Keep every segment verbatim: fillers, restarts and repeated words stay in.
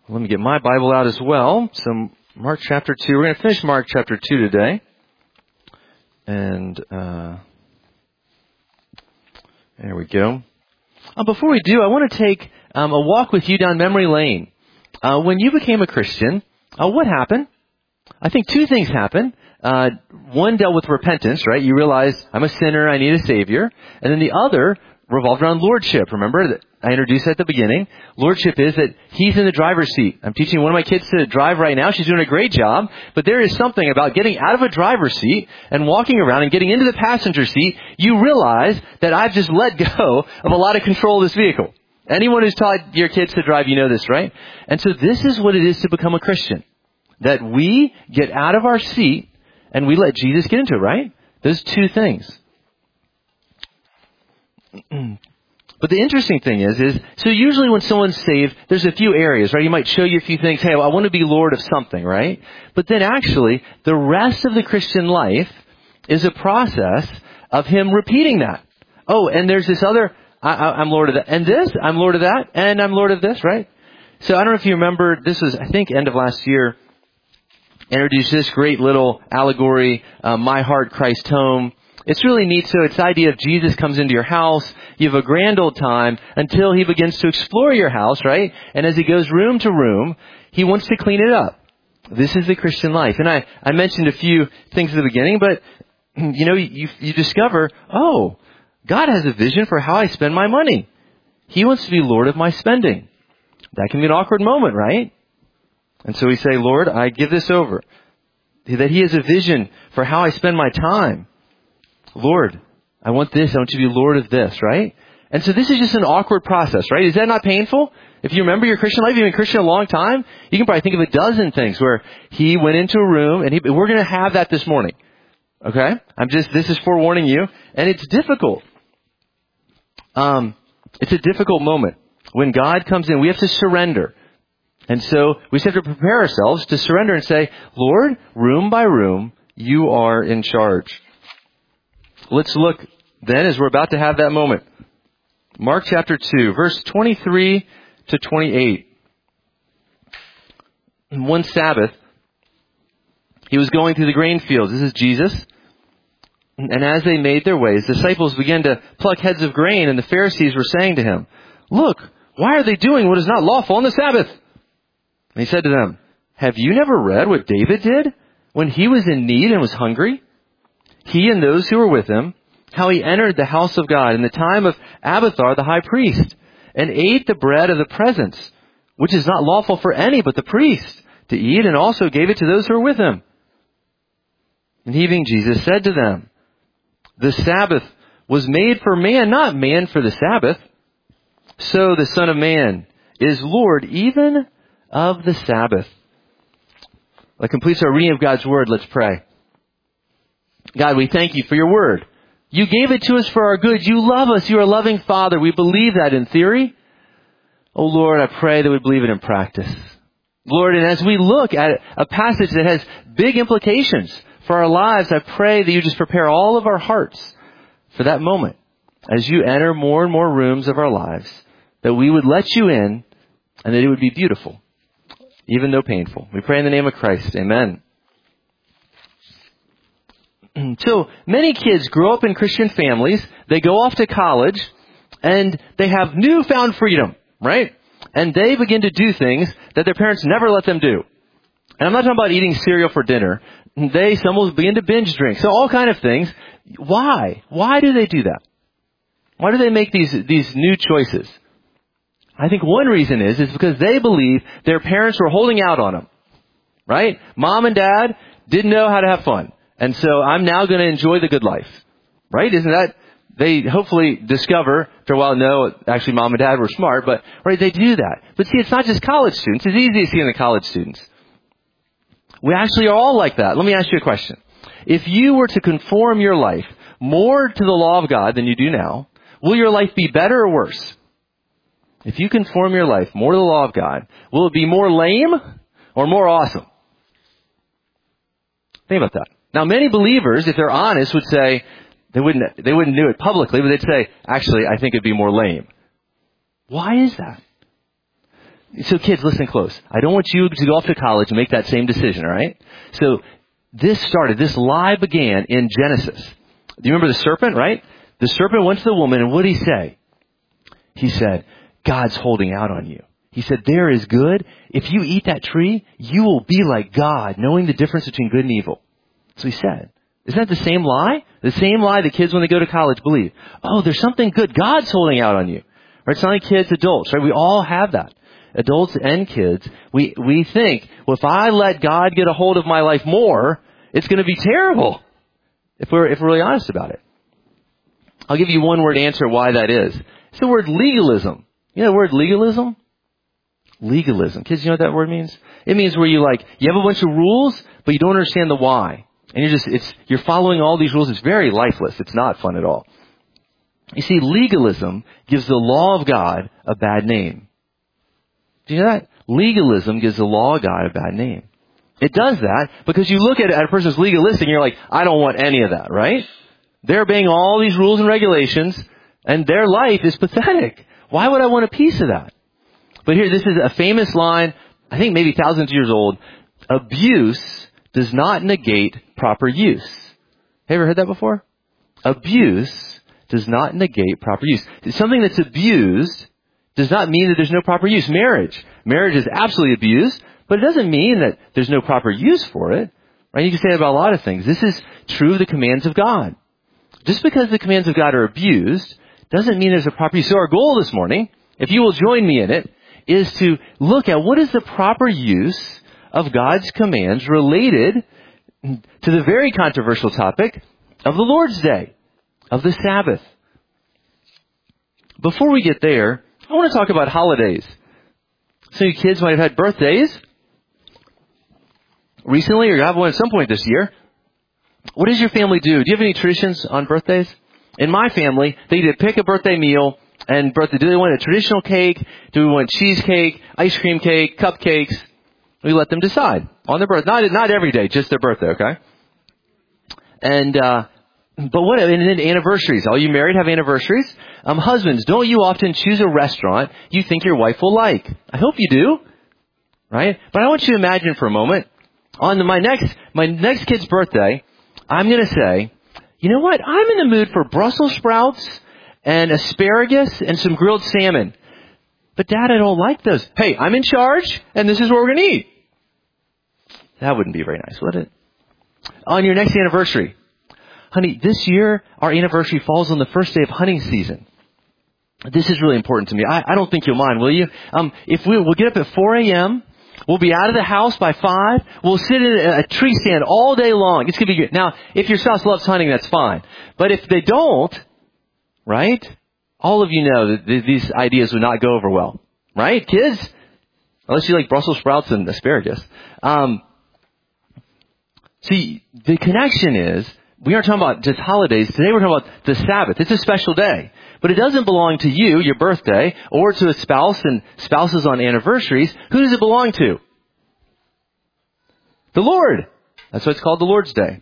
Let me get my Bible out as well. So Mark chapter two. We're going to finish Mark chapter two today. And uh, there we go. Uh, before we do, I want to take um, a walk with you down memory lane. Uh, when you became a Christian, uh, what happened? I think two things happened. Uh, one dealt with repentance, right? You realized I'm a sinner, I need a Savior. And then the other revolved around lordship. Remember that I introduced at the beginning. Lordship is that He's in the driver's seat. I'm teaching one of my kids to drive right now. She's doing a great job. But there is something about getting out of a driver's seat and walking around and getting into the passenger seat. You realize that I've just let go of a lot of control of this vehicle. Anyone who's taught your kids to drive, you know this, right? And so this is what it is to become a Christian. That we get out of our seat and we let Jesus get into it, right? Those two things. But the interesting thing is, is, so usually when someone's saved, there's a few areas, right? He might show you a few things. Hey, well, I want to be Lord of something, right? But then actually, the rest of the Christian life is a process of him repeating that. Oh, and there's this other, I, I, I'm Lord of that. And this, I'm Lord of that. And I'm Lord of this, right? So I don't know if you remember, this was, I think, end of last year, introduced this great little allegory, uh, My Heart, Christ Home. It's really neat. So it's the idea of Jesus comes into your house. You have a grand old time until He begins to explore your house, right? And as He goes room to room, He wants to clean it up. This is the Christian life. And I, I mentioned a few things at the beginning, but, you know, you, you discover, oh, God has a vision for how I spend my money. He wants to be Lord of my spending. That can be an awkward moment, right? And so we say, Lord, I give this over. That He has a vision for how I spend my time. Lord, I want this. I want you to be Lord of this, right? And so this is just an awkward process, right? Is that not painful? If you remember your Christian life, you've been a Christian a long time, you can probably think of a dozen things where He went into a room and he, we're going to have that this morning. Okay? I'm just, this is forewarning you. And it's difficult. Um, it's a difficult moment. When God comes in, we have to surrender. And so we just have to prepare ourselves to surrender and say, Lord, room by room, You are in charge. Let's look then as we're about to have that moment. Mark chapter two, verse twenty-three to twenty-eight. One Sabbath, He was going through the grain fields. This is Jesus. And as they made their way, His disciples began to pluck heads of grain, and the Pharisees were saying to Him, Look, why are they doing what is not lawful on the Sabbath? And He said to them, Have you never read what David did when he was in need and was hungry? He and those who were with him, how he entered the house of God in the time of Abiathar the high priest, and ate the bread of the presence, which is not lawful for any but the priest to eat, and also gave it to those who were with him. And he, being Jesus, said to them, The Sabbath was made for man, not man for the Sabbath. So the Son of Man is Lord even of the Sabbath. That completes our reading of God's Word. Let's pray. God, we thank You for Your Word. You gave it to us for our good. You love us. You are a loving Father. We believe that in theory. Oh Lord, I pray that we believe it in practice. Lord, and as we look at a passage that has big implications for our lives, I pray that You just prepare all of our hearts for that moment as You enter more and more rooms of our lives, that we would let You in and that it would be beautiful, even though painful. We pray in the name of Christ. Amen. So many kids grow up in Christian families. They go off to college and they have newfound freedom, right? And they begin to do things that their parents never let them do. And I'm not talking about eating cereal for dinner. They, some will begin to binge drink. So all kind of things. Why? Why do they do that? Why do they make these, these new choices? I think one reason is, is because they believe their parents were holding out on them, right? Mom and dad didn't know how to have fun. And so I'm now going to enjoy the good life, right? Isn't that, they hopefully discover after a while, no, actually mom and dad were smart, but, right, they do that. But see, it's not just college students. It's easy to see in the college students. We actually are all like that. Let me ask you a question. If you were to conform your life more to the law of God than you do now, will your life be better or worse? If you conform your life more to the law of God, will it be more lame or more awesome? Think about that. Now, many believers, if they're honest, would say, they wouldn't, they wouldn't do it publicly, but they'd say, actually, I think it'd be more lame. Why is that? So kids, listen close. I don't want you to go off to college and make that same decision, all right? So this started, this lie began in Genesis. Do you remember the serpent, right? The serpent went to the woman, and what did he say? He said, God's holding out on you. He said, there is good. If you eat that tree, you will be like God, knowing the difference between good and evil. So he said, isn't that the same lie? The same lie that kids when they go to college believe. Oh, there's something good. God's holding out on you. Right? It's not like kids, adults, right? We all have that. Adults and kids. We, we think, well, if I let God get a hold of my life more, it's going to be terrible. If we're, if we're really honest about it. I'll give you one word answer why that is. It's the word legalism. You know the word legalism? Legalism. Kids, you know what that word means? It means where you like, you have a bunch of rules, but you don't understand the why. And you're just, it's, you're following all these rules. It's very lifeless. It's not fun at all. You see, legalism gives the law of God a bad name. Do you know that? Legalism gives the law of God a bad name. It does that because you look at, at a person's legalistic and you're like, I don't want any of that, right? They're obeying all these rules and regulations and their life is pathetic. Why would I want a piece of that? But here, this is a famous line, I think maybe thousands of years old. Abuse does not negate proper use. Have you ever heard that before? Abuse does not negate proper use. Something that's abused does not mean that there's no proper use. Marriage. Marriage is absolutely abused, but it doesn't mean that there's no proper use for it. Right? You can say that about a lot of things. This is true of the commands of God. Just because the commands of God are abused doesn't mean there's a proper use. So our goal this morning, if you will join me in it, is to look at what is the proper use of God's commands related to the very controversial topic of the Lord's Day, of the Sabbath. Before we get there, I want to talk about holidays. Some of you kids might have had birthdays recently or have one at some point this year. What does your family do? Do you have any traditions on birthdays? In my family, they either pick a birthday meal and birthday. Do they want a traditional cake? Do we want cheesecake, ice cream cake, cupcakes? We let them decide on their birthday. Not, not every day, just their birthday, okay? And, uh, but what, and then anniversaries. All you married have anniversaries. Um, husbands, don't you often choose a restaurant you think your wife will like? I hope you do. Right? But I want you to imagine for a moment, on the, my next, my next kid's birthday, I'm gonna say, you know what? I'm in the mood for Brussels sprouts and asparagus and some grilled salmon. But Dad, I don't like those. Hey, I'm in charge and this is what we're gonna eat. That wouldn't be very nice, would it? On your next anniversary. Honey, this year, our anniversary falls on the first day of hunting season. This is really important to me. I, I don't think you'll mind, will you? Um, if we, we'll get up at four a.m., we'll be out of the house by five, we'll sit in a, a tree stand all day long. It's going to be good. Now, if your spouse loves hunting, that's fine. But if they don't, right, all of you know that th- these ideas would not go over well. Right, kids? Unless you like Brussels sprouts and asparagus. Um, see, the connection is, we aren't talking about just holidays. Today we're talking about the Sabbath. It's a special day. But it doesn't belong to you, your birthday, or to a spouse and spouses on anniversaries. Who does it belong to? The Lord. That's why it's called the Lord's Day.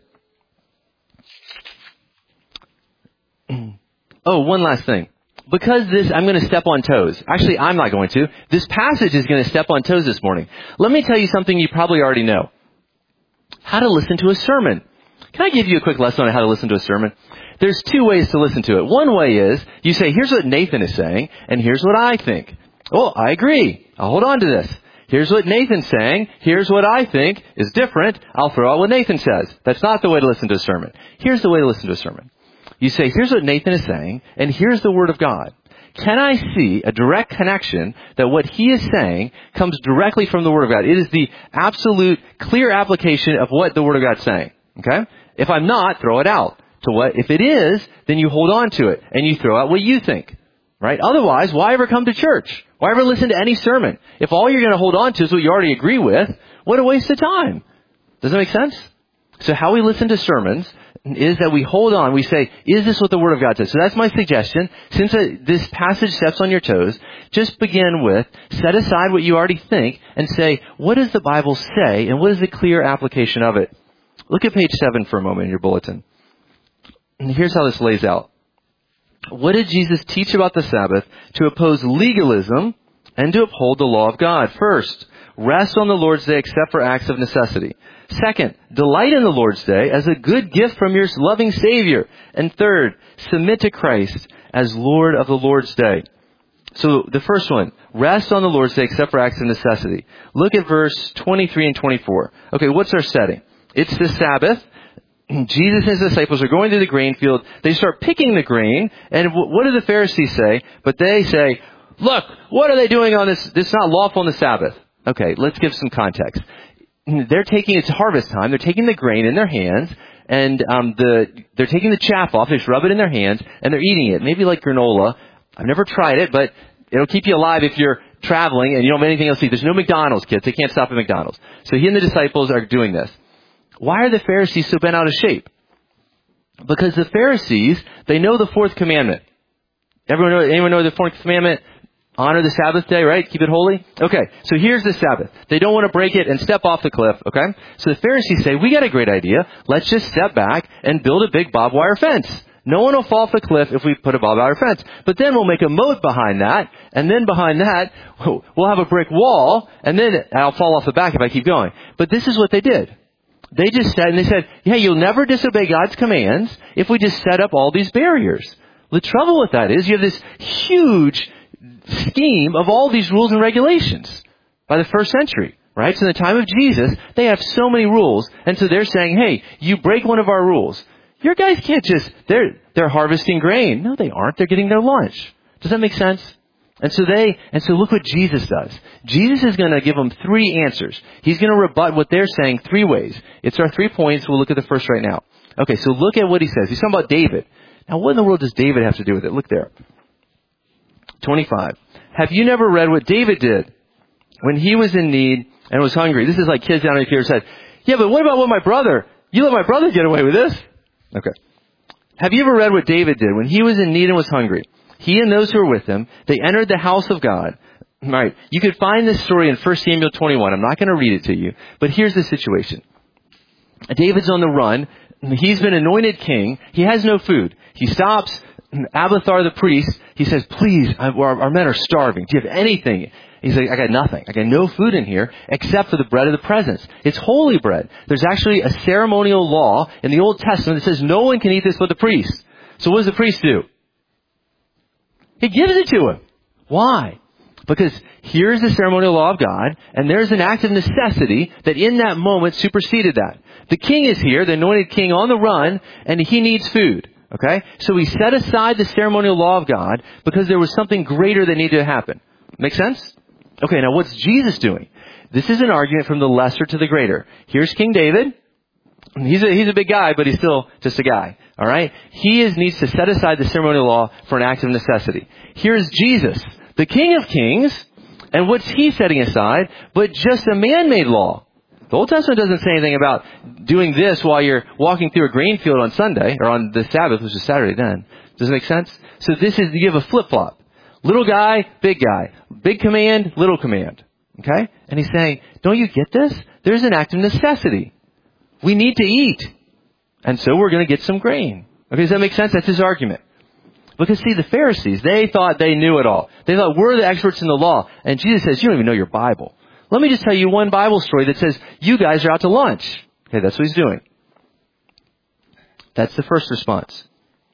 Oh, one last thing. Because this, I'm going to step on toes. Actually, I'm not going to. This passage is going to step on toes this morning. Let me tell you something you probably already know. How to listen to a sermon. Can I give you a quick lesson on how to listen to a sermon? There's two ways to listen to it. One way is, you say, here's what Nathan is saying, and here's what I think. Oh, I agree. I'll hold on to this. Here's what Nathan's saying. Here's what I think is different. I'll throw out what Nathan says. That's not the way to listen to a sermon. Here's the way to listen to a sermon. You say, here's what Nathan is saying, and here's the Word of God. Can I see a direct connection that what he is saying comes directly from the Word of God? It is the absolute clear application of what the Word of God is saying. Okay? If I'm not, throw it out. To what? If it is, then you hold on to it and you throw out what you think. Right? Otherwise, why ever come to church? Why ever listen to any sermon? If all you're going to hold on to is what you already agree with, what a waste of time. Does that make sense? So how we listen to sermons is that we hold on. We say, is this what the Word of God says? So that's my suggestion. Since this passage steps on your toes, just begin with, set aside what you already think and say, what does the Bible say and what is the clear application of it? Look at page seven for a moment in your bulletin. And here's how this lays out. What did Jesus teach about the Sabbath to oppose legalism and to uphold the law of God. First, rest on the Lord's day except for acts of necessity. Second, delight in the Lord's day as a good gift from your loving Savior. And third, submit to Christ as Lord of the Lord's day. So the first one, rest on the Lord's day except for acts of necessity. Look at verse twenty-three and twenty-four. Okay, what's our setting? It's the Sabbath. Jesus and his disciples are going to the grain field. They start picking the grain. And what do the Pharisees say? But they say, look, what are they doing on this? This is not lawful on the Sabbath. Okay, let's give some context. They're taking, it's harvest time. They're taking the grain in their hands. And um, the they're taking the chaff off. They just rub it in their hands. And they're eating it. Maybe like granola. I've never tried it, but it'll keep you alive if you're traveling and you don't have anything else to eat. There's no McDonald's, kids. They can't stop at McDonald's. So he and the disciples are doing this. Why are the Pharisees so bent out of shape? Because the Pharisees, they know the fourth commandment. Everyone know, anyone know the fourth commandment? Honor the Sabbath day, right? Keep it holy? Okay, so here's the Sabbath. They don't want to break it and step off the cliff, okay? So the Pharisees say, we got a great idea. Let's just step back and build a big barbed wire fence. No one will fall off the cliff if we put a barbed wire fence. But then we'll make a moat behind that, and then behind that, we'll have a brick wall, and then I'll fall off the back if I keep going. But this is what they did. They just said, and they said, yeah, you'll never disobey God's commands if we just set up all these barriers. The trouble with that is you have this huge scheme of all these rules and regulations by the first century, right? So in the time of Jesus, they have so many rules, and so they're saying, hey, you break one of our rules. Your guys can't just, they're, they're harvesting grain. No, they aren't. They're getting their lunch. Does that make sense? And so they, and so look what Jesus does. Jesus is going to give them three answers. He's going to rebut what they're saying three ways. It's our three points. We'll look at the first right now. Okay, so look at what he says. He's talking about David. Now, what in the world does David have to do with it? Look there. twenty-five. Have you never read what David did when he was in need and was hungry? This is like kids down here said, yeah, but what about what my brother, you let my brother get away with this? Okay. Have you ever read what David did when he was in need and was hungry? He and those who were with him, they entered the house of God. Right. You could find this story in First Samuel twenty-one. I'm not going to read it to you. But here's the situation. David's on the run. He's been anointed king. He has no food. He stops Abiathar the priest. He says, please, our, our men are starving. Do you have anything? He's like, I got nothing. I got no food in here except for the bread of the presence. It's holy bread. There's actually a ceremonial law in the Old Testament that says no one can eat this but the priest. So what does the priest do? He gives it to him. Why? Because here's the ceremonial law of God, and there's an act of necessity that in that moment superseded that. The king is here, the anointed king on the run, and he needs food. Okay? So he set aside the ceremonial law of God because there was something greater that needed to happen. Make sense? Okay, now what's Jesus doing? This is an argument from the lesser to the greater. Here's King David. He's a, he's a big guy, but he's still just a guy. All right? He is, needs to set aside the ceremonial law for an act of necessity. Here's Jesus, the King of Kings, and what's he setting aside but just a man-made law? The Old Testament doesn't say anything about doing this while you're walking through a grain field on Sunday, or on the Sabbath, which is Saturday then. Does it make sense? So this is, you have a flip-flop. Little guy, big guy. Big command, little command. Okay? And he's saying, don't you get this? There's an act of necessity. We need to eat. And so we're going to get some grain. Okay, does that make sense? That's his argument. Because see, the Pharisees, they thought they knew it all. They thought we're the experts in the law. And Jesus says, you don't even know your Bible. Let me just tell you one Bible story that says, you guys are out to lunch. Okay, that's what he's doing. That's the first response.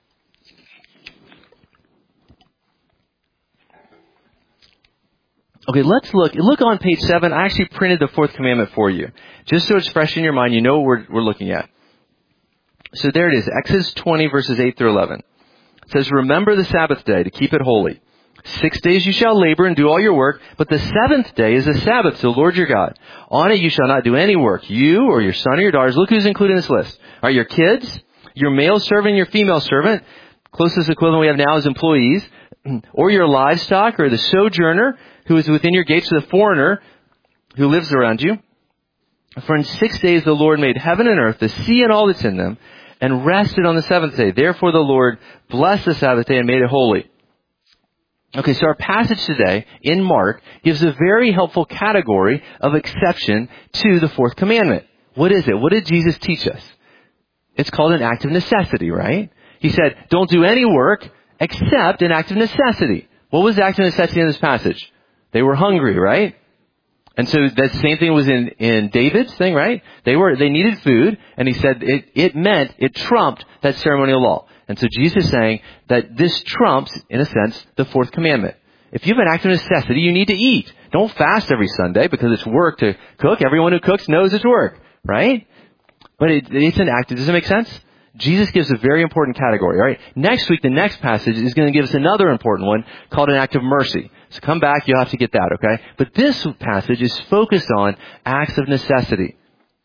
Okay, let's look. Look on page seven. I actually printed the fourth commandment for you. Just so it's fresh in your mind, you know what we're, we're looking at. So there it is. Exodus twenty, verses eight through eleven. It says, remember the Sabbath day to keep it holy. Six days you shall labor and do all your work, but the seventh day is a Sabbath to the Lord your God. On it you shall not do any work. You or your son or your daughters. Look who's included in this list. Are your kids, your male servant and your female servant. Closest equivalent we have now is employees. Or your livestock, or the sojourner who is within your gates, or the foreigner who lives around you. For in six days the Lord made heaven and earth, the sea and all that's in them, and rested on the seventh day. Therefore the Lord blessed the Sabbath day and made it holy. Okay, so our passage today in Mark gives a very helpful category of exception to the fourth commandment. What is it? What did Jesus teach us? It's called an act of necessity, right? He said, don't do any work except an act of necessity. What was the act of necessity in this passage? They were hungry, right? And so that same thing was in, in David's thing, right? They were, they needed food, and he said it, it meant, it trumped that ceremonial law. And so Jesus is saying that this trumps, in a sense, the fourth commandment. If you have an act of necessity, you need to eat. Don't fast every Sunday because it's work to cook. Everyone who cooks knows it's work, right? But it, it's an act. Does it make sense? Jesus gives a very important category, all right? Next week, the next passage is going to give us another important one called an act of mercy. So come back, you'll have to get that, okay? But this passage is focused on acts of necessity.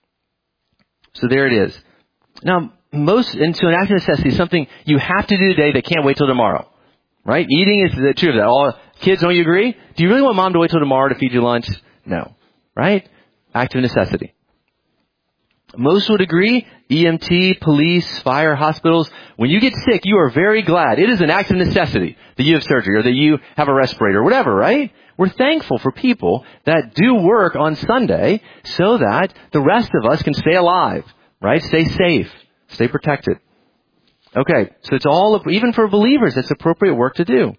So there it is. Now, most, and so an act of necessity is something you have to do today that can't wait till tomorrow, right? Eating is the truth of that. All kids, don't you agree? Do you really want mom to wait till tomorrow to feed you lunch? No, right? Act of necessity. Most would agree, E M T, police, fire, hospitals, when you get sick, you are very glad. It is an act of necessity that you have surgery or that you have a respirator or whatever, right? We're thankful for people that do work on Sunday so that the rest of us can stay alive, right? Stay safe, stay protected. Okay, so it's all, even for believers, it's appropriate work to do.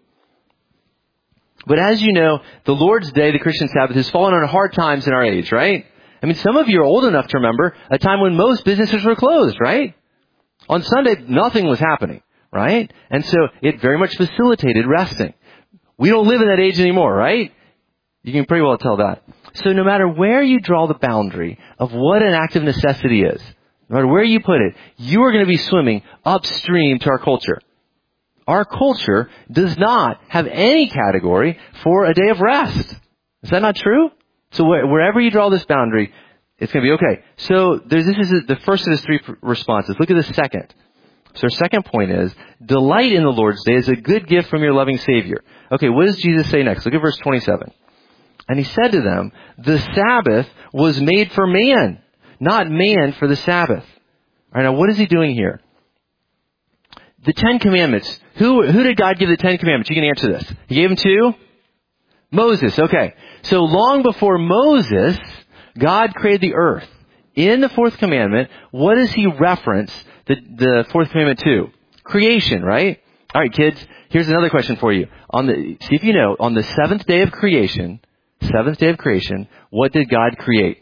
But as you know, the Lord's Day, the Christian Sabbath, has fallen on hard times in our age, right? I mean, some of you are old enough to remember a time when most businesses were closed, right? On Sunday, nothing was happening, right? And so it very much facilitated resting. We don't live in that age anymore, right? You can pretty well tell that. So no matter where you draw the boundary of what an act of necessity is, no matter where you put it, you are going to be swimming upstream to our culture. Our culture does not have any category for a day of rest. Is that not true? So wherever you draw this boundary, it's going to be okay. So there's, this is the first of his three responses. Look at the second. So our second point is, delight in the Lord's Day is a good gift from your loving Savior. Okay, what does Jesus say next? Look at verse twenty-seven. And he said to them, the Sabbath was made for man, not man for the Sabbath. All right, now what is he doing here? The Ten Commandments. Who, who did God give the Ten Commandments? You can answer this. He gave them to Moses. Okay. So long before Moses, God created the earth. In the fourth commandment, what does he reference the, the fourth commandment to? Creation, right? All right, kids, here's another question for you. On the, see if you know, on the seventh day of creation, seventh day of creation, what did God create?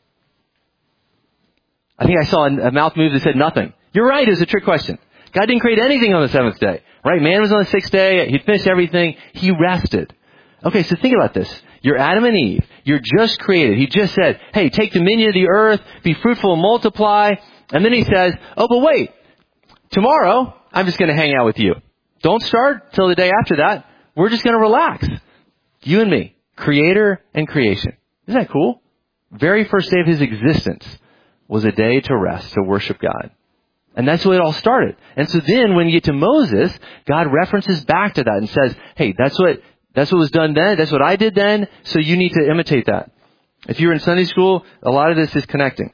I think I saw a mouth move that said nothing. You're right, it was a trick question. God didn't create anything on the seventh day, right? Man was on the sixth day. He'd finished everything. He rested. Okay, so think about this. You're Adam and Eve. You're just created. He just said, hey, take dominion of the earth, be fruitful and multiply. And then he says, oh, but wait, tomorrow I'm just going to hang out with you. Don't start till the day after that. We're just going to relax. You and me, creator and creation. Isn't that cool? Very first day of his existence was a day to rest, to worship God. And that's where it all started. And so then when you get to Moses, God references back to that and says, hey, that's what That's what was done then. That's what I did then. So you need to imitate that. If you were in Sunday school, a lot of this is connecting.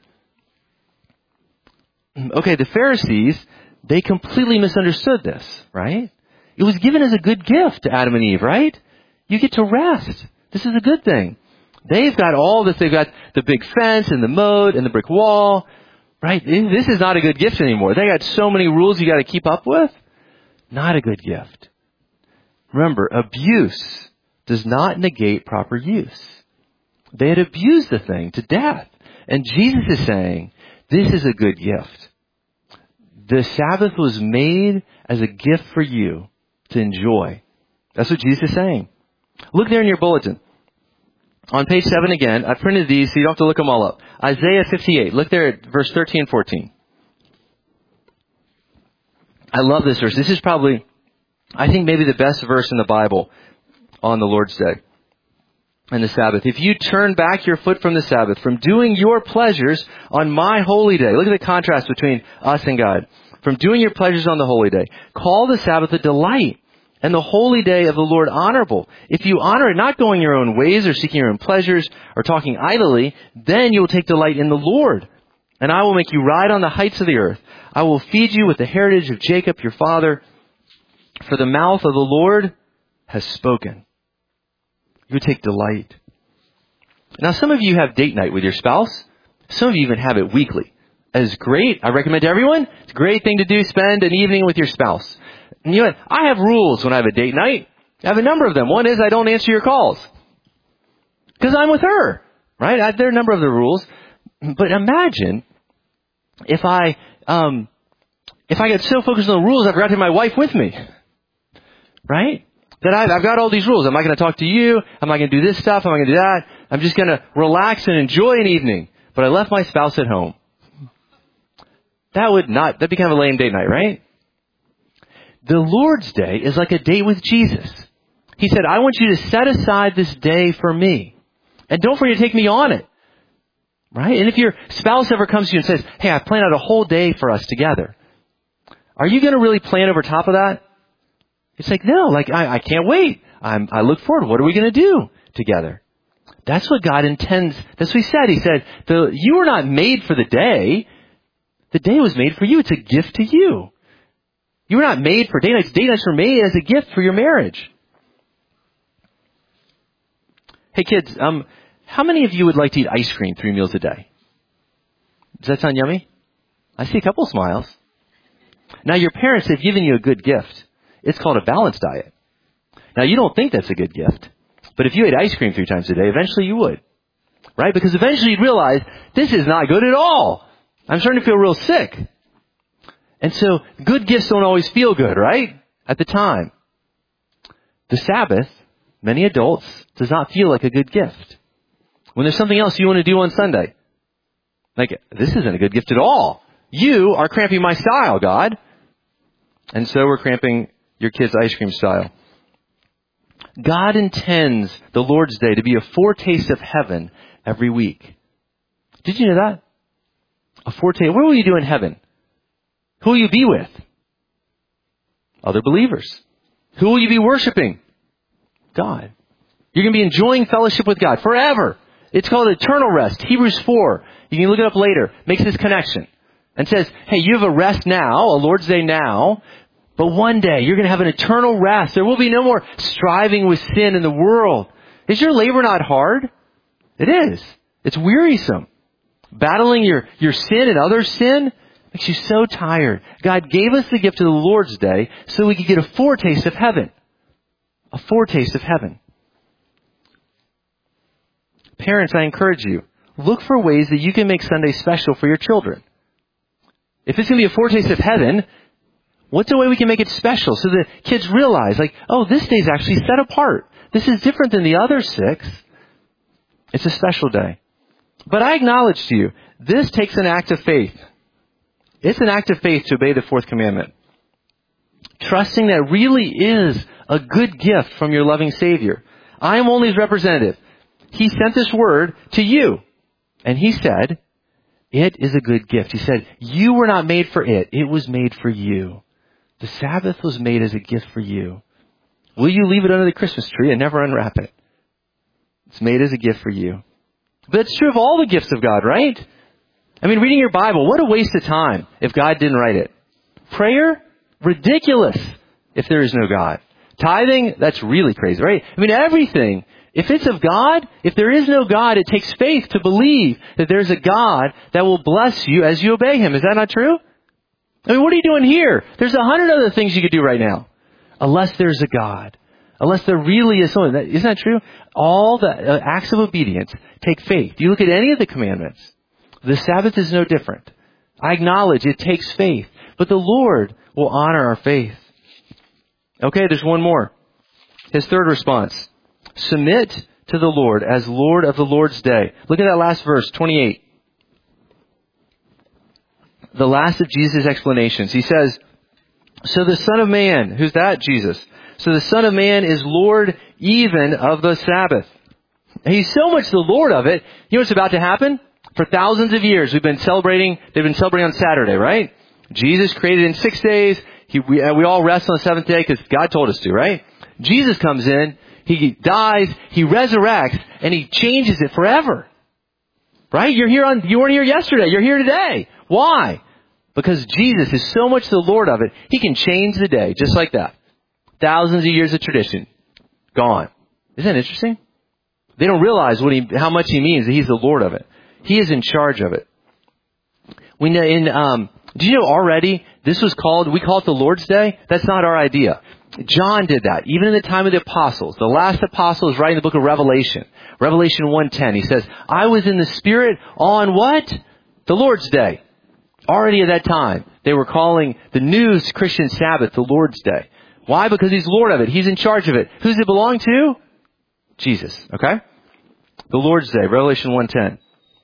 Okay, the Pharisees, they completely misunderstood this, right? It was given as a good gift to Adam and Eve, right? You get to rest. This is a good thing. They've got all this. They've got the big fence and the moat and the brick wall, right? This is not a good gift anymore. They got so many rules you got to keep up with. Not a good gift. Remember, abuse does not negate proper use. They had abused the thing to death. And Jesus is saying, this is a good gift. The Sabbath was made as a gift for you to enjoy. That's what Jesus is saying. Look there in your bulletin. On page seven again, I printed these so you don't have to look them all up. Isaiah fifty-eight. Look there at verse thirteen and fourteen. I love this verse. This is probably, I think, maybe the best verse in the Bible on the Lord's Day and the Sabbath. If you turn back your foot from the Sabbath, from doing your pleasures on my holy day. Look at the contrast between us and God. From doing your pleasures on the holy day. Call the Sabbath a delight and the holy day of the Lord honorable. If you honor it, not going your own ways or seeking your own pleasures or talking idly, then you will take delight in the Lord. And I will make you ride on the heights of the earth. I will feed you with the heritage of Jacob your father. For the mouth of the Lord has spoken. You take delight. Now, some of you have date night with your spouse. Some of you even have it weekly. That is great. I recommend to everyone. It's a great thing to do. Spend an evening with your spouse. And you know what? I have rules when I have a date night. I have a number of them. One is I don't answer your calls. Because I'm with her, right? I, there are a number of the rules. But imagine if I, um, if I get so focused on the rules, I forgot to have my wife with me. Right? That I've, I've got all these rules. Am I going to talk to you? Am I going to do this stuff? Am I going to do that? I'm just going to relax and enjoy an evening. But I left my spouse at home. That would not, that'd be kind of a lame date night, right? The Lord's Day is like a date with Jesus. He said, I want you to set aside this day for me. And don't forget to take me on it. Right? And if your spouse ever comes to you and says, hey, I planned out a whole day for us together. Are you going to really plan over top of that? It's like, no, like, I, I can't wait. I'm, I look forward. What are we going to do together? That's what God intends. That's what He said. He said, the, you were not made for the day. The day was made for you. It's a gift to you. You were not made for day nights. Day nights were made as a gift for your marriage. Hey kids, um, how many of you would like to eat ice cream three meals a day? Does that sound yummy? I see a couple smiles. Now your parents have given you a good gift. It's called a balanced diet. Now you don't think that's a good gift, but if you ate ice cream three times a day, eventually you would. Right? Because eventually you'd realize, this is not good at all. I'm starting to feel real sick. And so, good gifts don't always feel good, right? At the time. The Sabbath, many adults, does not feel like a good gift. When there's something else you want to do on Sunday. Like, this isn't a good gift at all. You are cramping my style, God. And so we're cramping your kids' ice cream style. God intends the Lord's Day to be a foretaste of heaven every week. Did you know that? A foretaste. What will you do in heaven? Who will you be with? Other believers. Who will you be worshiping? God. You're going to be enjoying fellowship with God forever. It's called eternal rest. Hebrews four. You can look it up later. Makes this connection. And says, hey, you have a rest now, a Lord's Day now, but one day you're going to have an eternal rest. There will be no more striving with sin in the world. Is your labor not hard? It is. It's wearisome. Battling your, your sin and others' sin makes you so tired. God gave us the gift of the Lord's Day so we could get a foretaste of heaven. A foretaste of heaven. Parents, I encourage you, look for ways that you can make Sunday special for your children. If it's going to be a foretaste of heaven, what's a way we can make it special so that kids realize, like, oh, this day's actually set apart. This is different than the other six. It's a special day. But I acknowledge to you, this takes an act of faith. It's an act of faith to obey the fourth commandment. Trusting that really is a good gift from your loving Savior. I am only His representative. He sent this word to you. And He said, it is a good gift. He said, you were not made for it. It was made for you. The Sabbath was made as a gift for you. Will you leave it under the Christmas tree and never unwrap it? It's made as a gift for you. But it's true of all the gifts of God, right? I mean, reading your Bible, what a waste of time if God didn't write it. Prayer? Ridiculous if there is no God. Tithing? That's really crazy, right? I mean, everything. If it's of God, if there is no God, it takes faith to believe that there's a God that will bless you as you obey Him. Is that not true? I mean, what are you doing here? There's a hundred other things you could do right now. Unless there's a God. Unless there really is someone. Isn't that true? All the uh, acts of obedience take faith. You look at any of the commandments. The Sabbath is no different. I acknowledge it takes faith. But the Lord will honor our faith. Okay, there's one more. His third response. Submit to the Lord as Lord of the Lord's Day. Look at that last verse, twenty-eight. The last of Jesus' explanations. He says, so the Son of Man, who's that? Jesus. So the Son of Man is Lord even of the Sabbath. He's so much the Lord of it. You know what's about to happen? For thousands of years, we've been celebrating, they've been celebrating on Saturday, right? Jesus created in six days. He, we, we all rest on the seventh day because God told us to, right? Jesus comes in, He dies, He resurrects, and He changes it forever. Right? You're here on, you weren't here yesterday, you're here today. Why? Because Jesus is so much the Lord of it, He can change the day, just like that. Thousands of years of tradition. Gone. Isn't that interesting? They don't realize what he, how much He means that He's the Lord of it. He is in charge of it. We know in, um, do you know already this was called, we call it the Lord's Day? That's not our idea. John did that, even in the time of the apostles. The last apostle is writing the book of Revelation. Revelation one ten, he says, I was in the Spirit on what? The Lord's Day. Already at that time, they were calling the new Christian Sabbath the Lord's Day. Why? Because He's Lord of it. He's in charge of it. Who does it belong to? Jesus. Okay? The Lord's Day, Revelation one ten.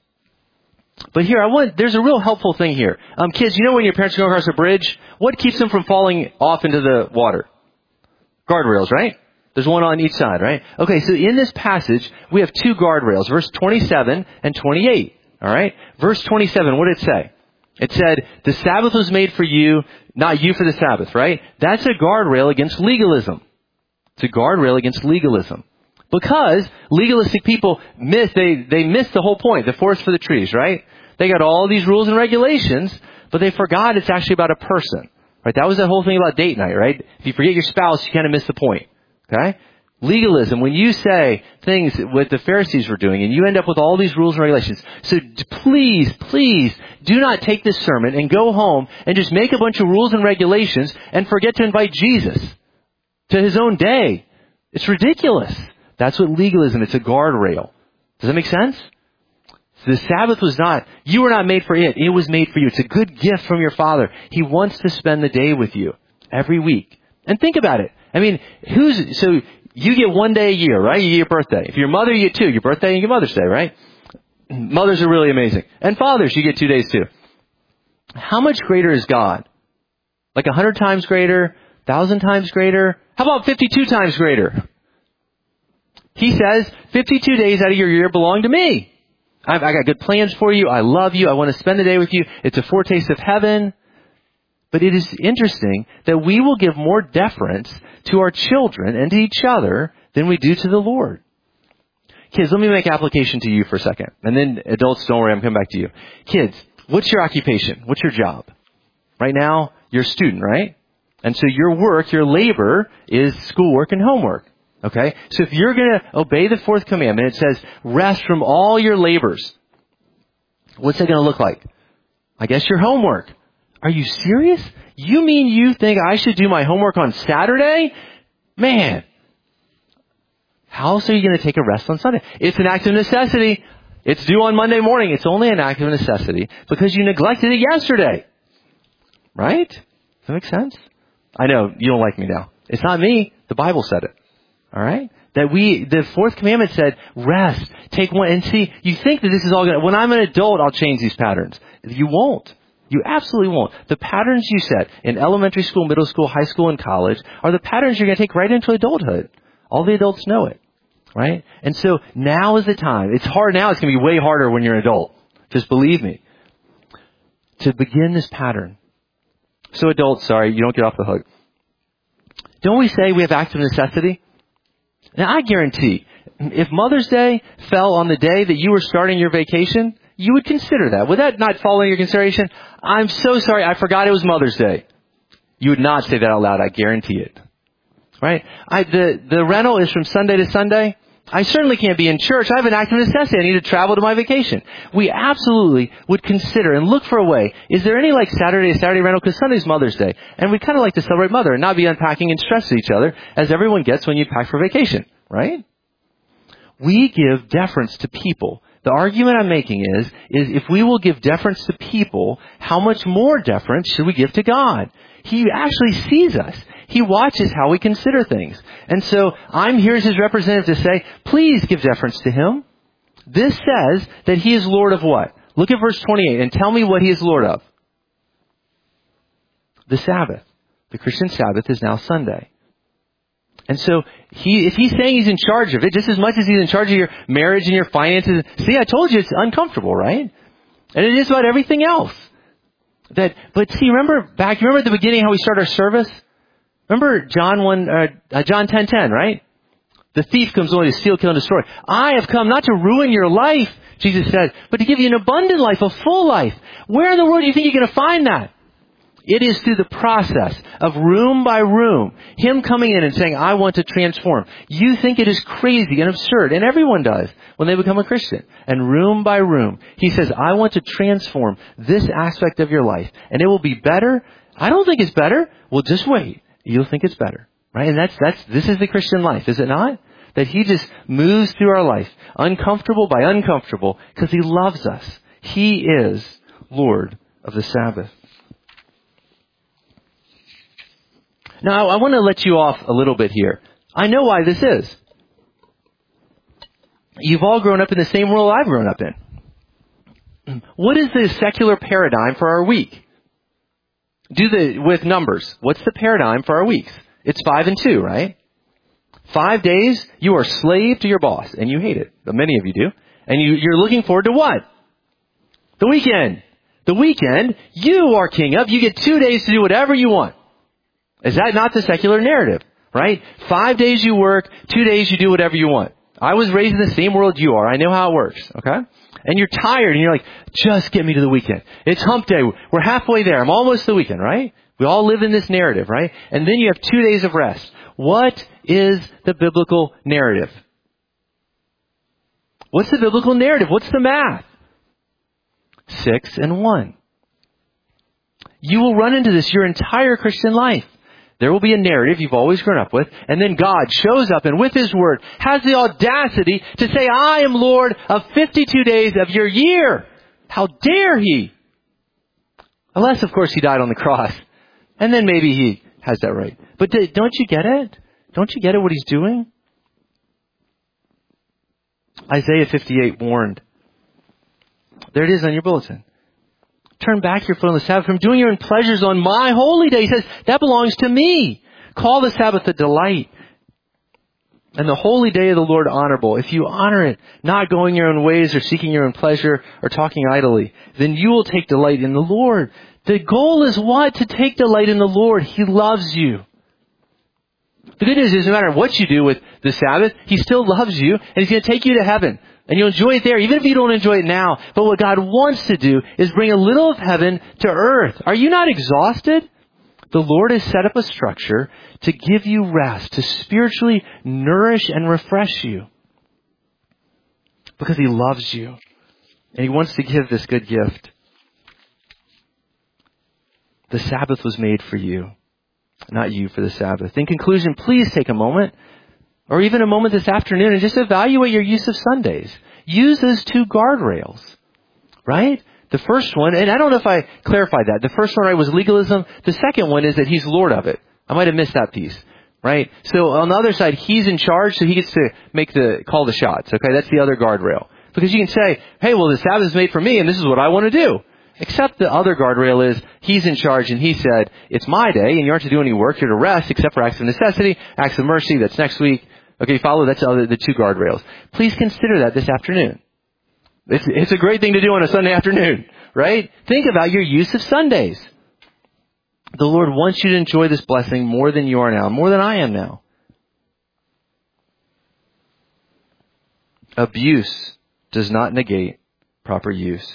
But here, I want, there's a real helpful thing here. Um, kids, you know when your parents go across a bridge, what keeps them from falling off into the water? Guardrails, right? There's one on each side, right? Okay, so in this passage, we have two guardrails, verse twenty-seven and twenty-eight. Alright? Verse twenty-seven, what did it say? It said, the Sabbath was made for you, not you for the Sabbath, right? That's a guardrail against legalism. It's a guardrail against legalism. Because legalistic people miss, they, they miss the whole point, the forest for the trees, right? They got all these rules and regulations, but they forgot it's actually about a person. Right? That was the whole thing about date night, right? If you forget your spouse, you kind of miss the point. Okay? Legalism, when you say things what the Pharisees were doing, and you end up with all these rules and regulations. So please, please, do not take this sermon and go home and just make a bunch of rules and regulations and forget to invite Jesus to His own day. It's ridiculous. That's what legalism, it's a guardrail. Does that make sense? The Sabbath was not, you were not made for it. It was made for you. It's a good gift from your Father. He wants to spend the day with you every week. And think about it. I mean, who's, so you get one day a year, right? You get your birthday. If you're a mother, you get two. Your birthday and you get Mother's Day, right? Mothers are really amazing. And fathers, you get two days too. How much greater is God? Like a hundred times greater? Thousand times greater? How about fifty-two times greater? He says, fifty-two days out of your year belong to me. I've, I got good plans for you. I love you. I want to spend the day with you. It's a foretaste of heaven. But it is interesting that we will give more deference to our children and to each other than we do to the Lord. Kids, let me make application to you for a second. And then adults, don't worry, I'm coming back to you. Kids, what's your occupation? What's your job? Right now, you're a student, right? And so your work, your labor is schoolwork and homework. Okay? So if you're going to obey the fourth commandment, it says, rest from all your labors. What's that going to look like? I guess your homework. Are you serious? You mean you think I should do my homework on Saturday? Man. How else are you going to take a rest on Sunday? It's an act of necessity. It's due on Monday morning. It's only an act of necessity because you neglected it yesterday. Right? Does that make sense? I know, you don't like me now. It's not me. The Bible said it. Alright? That we, the fourth commandment said, rest. Take one, and see, you think that this is all going to, when I'm an adult, I'll change these patterns. You won't. You absolutely won't. The patterns you set in elementary school, middle school, high school, and college are the patterns you're going to take right into adulthood. All the adults know it. Right? And so now is the time. It's hard now. It's going to be way harder when you're an adult. Just believe me. To begin this pattern. So adults, sorry, you don't get off the hook. Don't we say we have acts of necessity? Now I guarantee, if Mother's Day fell on the day that you were starting your vacation, you would consider that. Would that not fall into your consideration? I'm so sorry, I forgot it was Mother's Day. You would not say that out loud, I guarantee it. Right? I, the, the rental is from Sunday to Sunday. I certainly can't be in church. I have an act of necessity. I need to travel to my vacation. We absolutely would consider and look for a way. Is there any like Saturday to Saturday rental? Because Sunday's Mother's Day. And we'd kind of like to celebrate Mother and not be unpacking and stress to each other as everyone gets when you pack for vacation. Right? We give deference to people. The argument I'm making is, is if we will give deference to people, how much more deference should we give to God? He actually sees us. He watches how we consider things. And so I'm here as His representative to say, please give deference to Him. This says that He is Lord of what? Look at verse twenty-eight and tell me what He is Lord of. The Sabbath. The Christian Sabbath is now Sunday. And so he, if He's saying He's in charge of it, just as much as He's in charge of your marriage and your finances, see, I told you it's uncomfortable, right? And it is about everything else. That, but see, remember back, remember at the beginning how we start our service? Remember John one, uh, John ten ten, right? The thief comes only to steal, kill, and destroy. I have come not to ruin your life, Jesus said, but to give you an abundant life, a full life. Where in the world do you think you're going to find that? It is through the process of room by room, Him coming in and saying, I want to transform. You think it is crazy and absurd, and everyone does when they become a Christian. And room by room, He says, I want to transform this aspect of your life, and it will be better. I don't think it's better. Well, just wait. You'll think it's better. Right? And that's, that's, this is the Christian life, is it not? that He just moves through our life, uncomfortable by uncomfortable, because He loves us. He is Lord of the Sabbath. Now, I want to let you off a little bit here. I know why this is. You've all grown up in the same world I've grown up in. What is the secular paradigm for our week? Do the, with numbers, what's the paradigm for our weeks? It's five and two, right? Five days, you are slave to your boss, and you hate it. But many of you do. And you, you're looking forward to what? The weekend. The weekend, you are king of. You get two days to do whatever you want. Is that not the secular narrative? Right? Five days you work, two days you do whatever you want. I was raised in the same world you are. I know how it works. Okay? And you're tired and you're like, just get me to the weekend. It's hump day. We're halfway there. I'm almost to the weekend, right? We all live in this narrative, right? And then you have two days of rest. What is the biblical narrative? What's the biblical narrative? What's the math? Six and one. You will run into this your entire Christian life. There will be a narrative you've always grown up with, and then God shows up and with His Word has the audacity to say, I am Lord of fifty-two days of your year. How dare He? Unless, of course, He died on the cross. And then maybe He has that right. But don't you get it? Don't you get it what He's doing? Isaiah fifty-eight warned. There it is on your bulletin. Turn back your foot on the Sabbath from doing your own pleasures on my holy day. He says, that belongs to me. Call the Sabbath a delight. And the holy day of the Lord honorable. If you honor it, not going your own ways or seeking your own pleasure or talking idly, then you will take delight in the Lord. The goal is what? To take delight in the Lord. He loves you. The good news is no matter what you do with the Sabbath, He still loves you and He's going to take you to heaven. And you'll enjoy it there, even if you don't enjoy it now. But what God wants to do is bring a little of heaven to earth. Are you not exhausted? The Lord has set up a structure to give you rest, to spiritually nourish and refresh you. Because He loves you. And He wants to give this good gift. The Sabbath was made for you, not you for the Sabbath. In conclusion, please take a moment, or even a moment this afternoon, and just evaluate your use of Sundays. Use those two guardrails, right? The first one, and I don't know if I clarified that. The first one, right, was legalism. The second one is that He's Lord of it. I might have missed that piece, right? So on the other side, He's in charge, so He gets to make the, call the shots, okay? That's the other guardrail. Because you can say, hey, well, the Sabbath is made for me, and this is what I want to do. Except the other guardrail is, He's in charge and He said, it's my day, and you aren't to do any work, you're to rest, except for acts of necessity, acts of mercy, that's next week. Okay, follow, that's the, the two guardrails. Please consider that this afternoon. It's, it's a great thing to do on a Sunday afternoon, right? Think about your use of Sundays. The Lord wants you to enjoy this blessing more than you are now, more than I am now. Abuse does not negate proper use.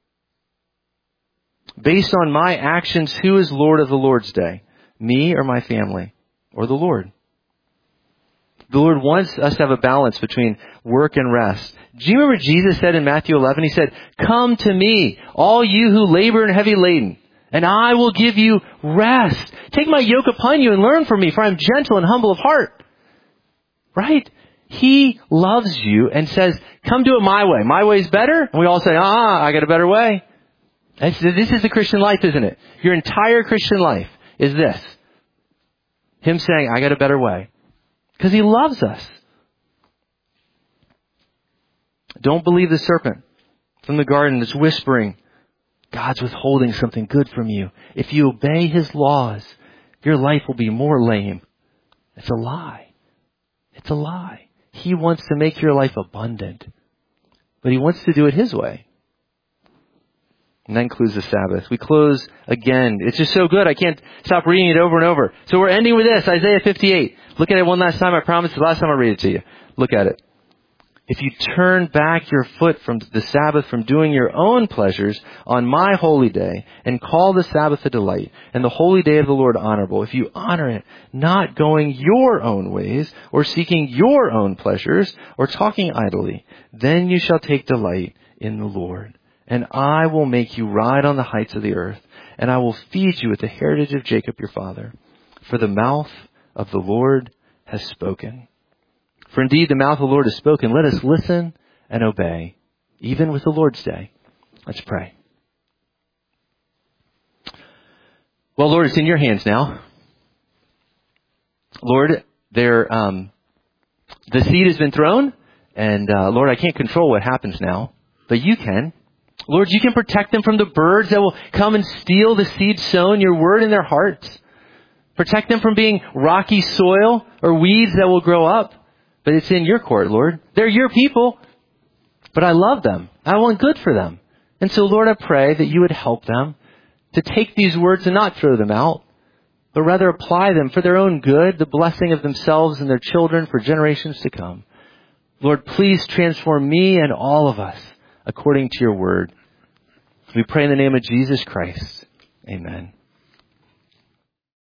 Based on my actions, who is Lord of the Lord's day? Me or my family? Or the Lord? The Lord wants us to have a balance between work and rest. Do you remember Jesus said in Matthew eleven, He said, come to me, all you who labor and heavy laden, and I will give you rest. Take my yoke upon you and learn from me, for I am gentle and humble of heart. Right? He loves you and says, come do it my way. My way is better. And we all say, ah, I got a better way. This is the Christian life, isn't it? Your entire Christian life is this. Him saying, I got a better way. Because He loves us. Don't believe the serpent from the garden that's whispering, God's withholding something good from you. If you obey His laws, your life will be more lame. It's a lie. It's a lie. He wants to make your life abundant. But He wants to do it His way. And that includes the Sabbath. We close again. It's just so good. I can't stop reading it over and over. So we're ending with this, Isaiah fifty-eight. Look at it one last time. I promise the last time I read it to you. Look at it. If you turn back your foot from the Sabbath, from doing your own pleasures on my holy day, and call the Sabbath a delight, and the holy day of the Lord honorable, if you honor it, not going your own ways, or seeking your own pleasures, or talking idly, then you shall take delight in the Lord. And I will make you ride on the heights of the earth, and I will feed you with the heritage of Jacob your father. For the mouth of the Lord has spoken. For indeed the mouth of the Lord has spoken. Let us listen and obey, even with the Lord's Day. Let's pray. Well, Lord, it's in your hands now. Lord, there, um, the seed has been thrown, and uh, Lord, I can't control what happens now, but you can. Lord, you can protect them from the birds that will come and steal the seed sown, your word in their hearts. Protect them from being rocky soil or weeds that will grow up. But it's in your court, Lord. They're your people, but I love them. I want good for them. And so, Lord, I pray that you would help them to take these words and not throw them out, but rather apply them for their own good, the blessing of themselves and their children for generations to come. Lord, please transform me and all of us according to your word. We pray in the name of Jesus Christ. Amen.